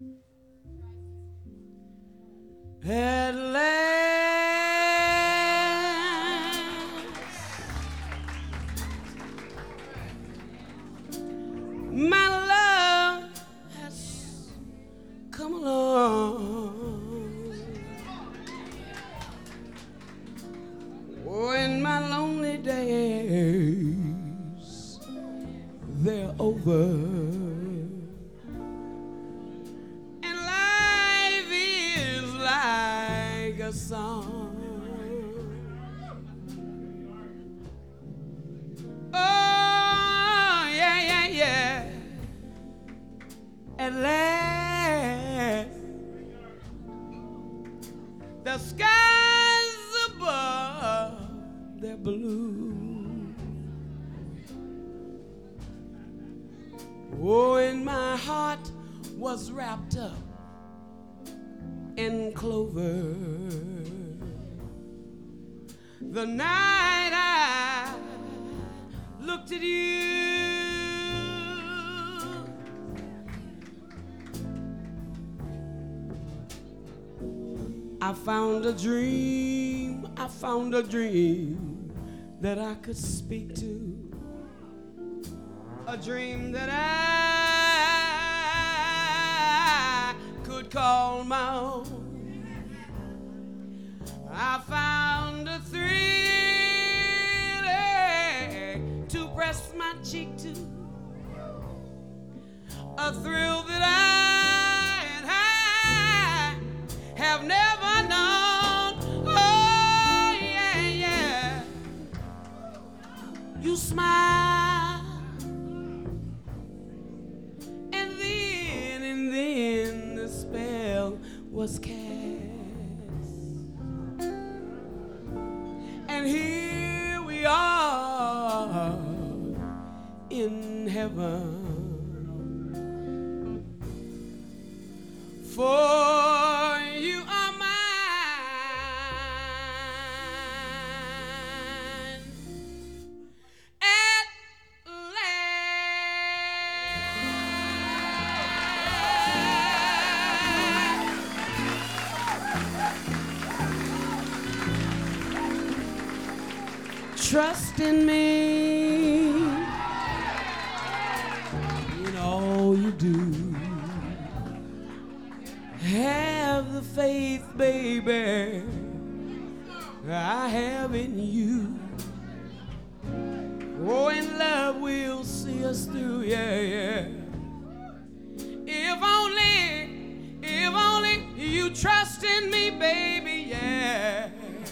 At last, my love has come along. Oh, in my lonely days, they're over. A song. Oh, yeah, yeah, yeah. At last, the skies above, they're blue. Oh, and my heart was wrapped up in clover. The night I looked at you, I found a dream that I could speak to, a dream that I could call my own. I found a thrill to press my cheek to, a thrill that I have never known. Oh, yeah, yeah. You smile, and then the spell was cast. And here we are in heaven, for you are mine. At last, trust in me in all you do. Have the faith, baby, I have in you. Oh, and love will see us through, yeah, yeah. If only you trust in me, baby, yeah.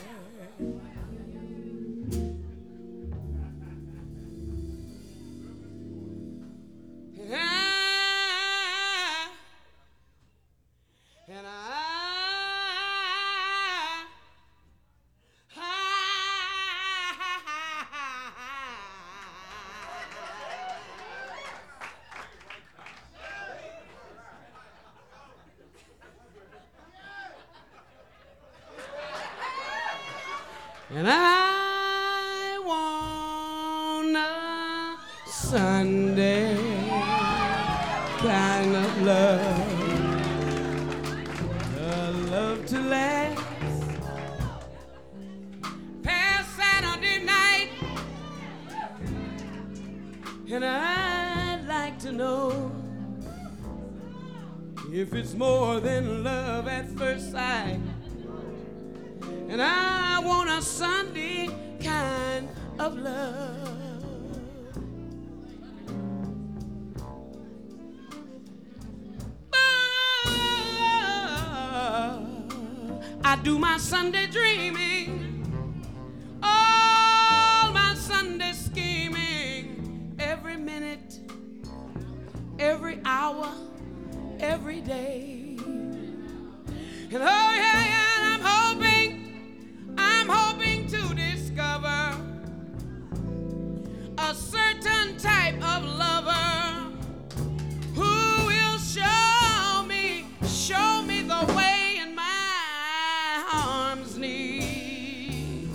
And I want a Sunday kind of love, a love to last past Saturday night. And I'd like to know if it's more than love at first sight. And I want a Sunday kind of love. I do my Sunday dreaming, all my Sunday scheming, every minute, every hour, every day. And oh yeah, yeah, and I'm hoping to discover a certain type of lover who will show me the way in my arms need.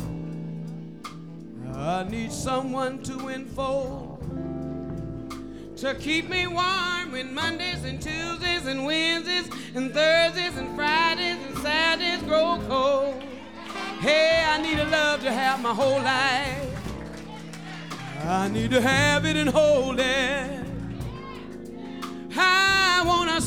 I need someone to enfold, to keep me warm when Mondays and Tuesdays and Wednesdays Tuesdays and Thursdays and Fridays and Saturdays grow cold. Hey, I need a love to have my whole life. I need to have it and hold it. I want a